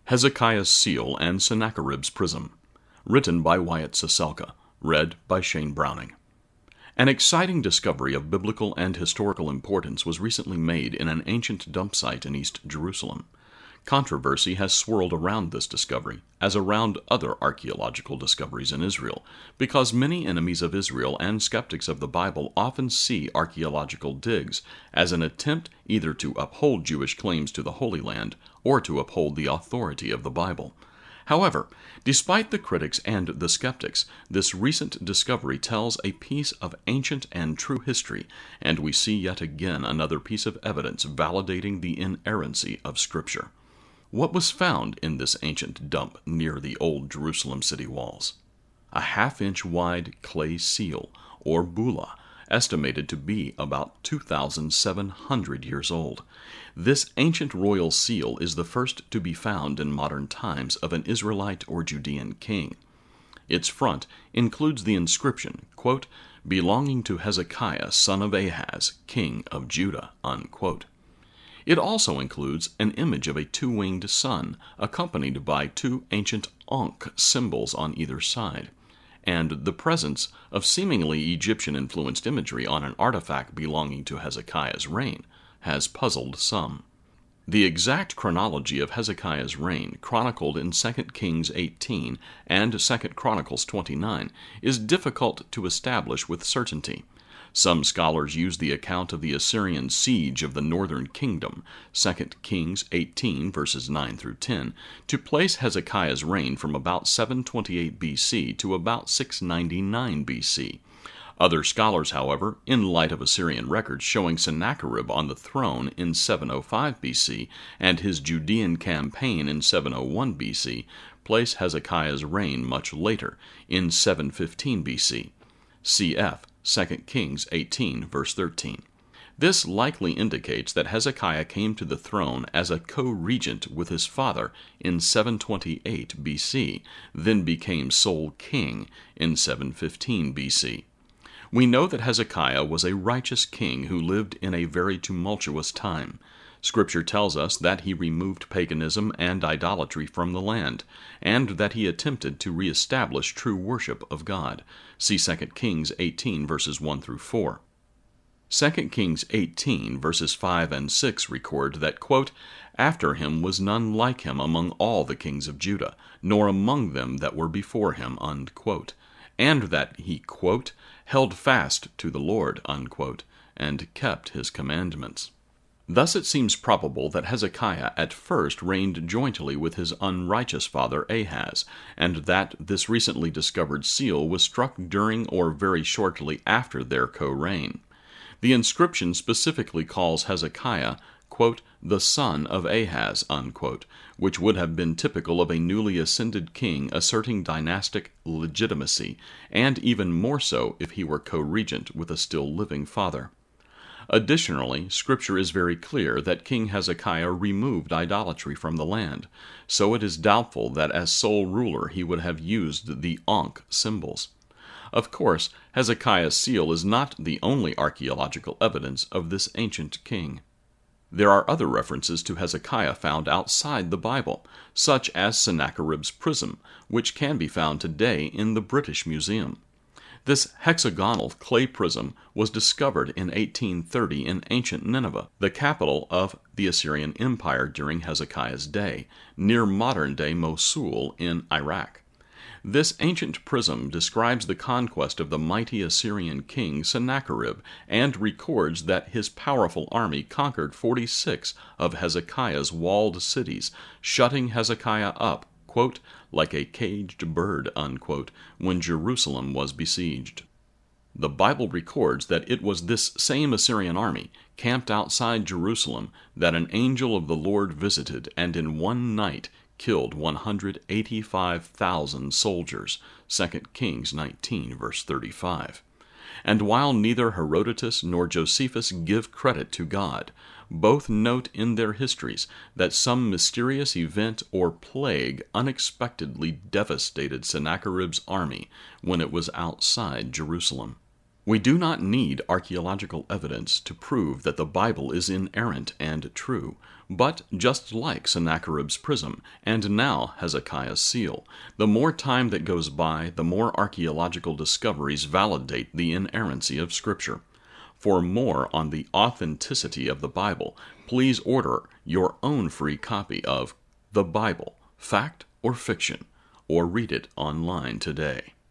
Hezekiah's Seal and Sennacherib's Prism, written by Wyatt Saselka, read by Shane Browning. An exciting discovery of biblical and historical importance was recently made in an ancient dump site in East Jerusalem. Controversy has swirled around this discovery, as around other archaeological discoveries in Israel, because many enemies of Israel and skeptics of the Bible often see archaeological digs as an attempt either to uphold Jewish claims to the Holy Land or to uphold the authority of the Bible. However, despite the critics and the skeptics, this recent discovery tells a piece of ancient and true history, and we see yet again another piece of evidence validating the inerrancy of Scripture. What was found in this ancient dump near the old Jerusalem city walls? A half-inch wide clay seal, or bulla, estimated to be about 2,700 years old. This ancient royal seal is the first to be found in modern times of an Israelite or Judean king. Its front includes the inscription, quote, "belonging to Hezekiah, son of Ahaz, king of Judah," unquote. It also includes an image of a two-winged sun, accompanied by two ancient Ankh symbols on either side, and the presence of seemingly Egyptian-influenced imagery on an artifact belonging to Hezekiah's reign has puzzled some. The exact chronology of Hezekiah's reign, chronicled in 2 Kings 18 and 2 Chronicles 29, is difficult to establish with certainty. Some scholars use the account of the Assyrian siege of the northern kingdom, 2 Kings 18 verses 9 through 10, to place Hezekiah's reign from about 728 BC to about 699 BC. Other scholars, however, in light of Assyrian records showing Sennacherib on the throne in 705 BC and his Judean campaign in 701 BC, place Hezekiah's reign much later, in 715 BC. Cf. 2 Kings 18, verse 13. This likely indicates that Hezekiah came to the throne as a co-regent with his father in 728 BC, then became sole king in 715 BC. We know that Hezekiah was a righteous king who lived in a very tumultuous time. Scripture tells us that he removed paganism and idolatry from the land, and that he attempted to reestablish true worship of God. See 2 Kings 18, verses 1 through 4. 2 Kings 18, verses 5 and 6 record that, quote, "after him was none like him among all the kings of Judah, nor among them that were before him," unquote, and that he, quote, "held fast to the Lord," unquote, and kept his commandments. Thus it seems probable that Hezekiah at first reigned jointly with his unrighteous father Ahaz, and that this recently discovered seal was struck during or very shortly after their co-reign. The inscription specifically calls Hezekiah, quote, "the son of Ahaz," unquote, which would have been typical of a newly ascended king asserting dynastic legitimacy, and even more so if he were co-regent with a still living father. Additionally, Scripture is very clear that King Hezekiah removed idolatry from the land, so it is doubtful that as sole ruler he would have used the Ankh symbols. Of course, Hezekiah's seal is not the only archaeological evidence of this ancient king. There are other references to Hezekiah found outside the Bible, such as Sennacherib's prism, which can be found today in the British Museum. This hexagonal clay prism was discovered in 1830 in ancient Nineveh, the capital of the Assyrian Empire during Hezekiah's day, near modern-day Mosul in Iraq. This ancient prism describes the conquest of the mighty Assyrian king Sennacherib and records that his powerful army conquered 46 of Hezekiah's walled cities, shutting Hezekiah up, quote, "like a caged bird," unquote, when Jerusalem was besieged. The Bible records that it was this same Assyrian army, camped outside Jerusalem, that an angel of the Lord visited and in one night killed 185,000 soldiers, 2 Kings 19, verse 35. And while neither Herodotus nor Josephus give credit to God, both note in their histories that some mysterious event or plague unexpectedly devastated Sennacherib's army when it was outside Jerusalem. We do not need archaeological evidence to prove that the Bible is inerrant and true. But just like Sennacherib's prism, and now Hezekiah's seal, the more time that goes by, the more archaeological discoveries validate the inerrancy of Scripture. For more on the authenticity of the Bible, please order your own free copy of The Bible, Fact or Fiction, or read it online today.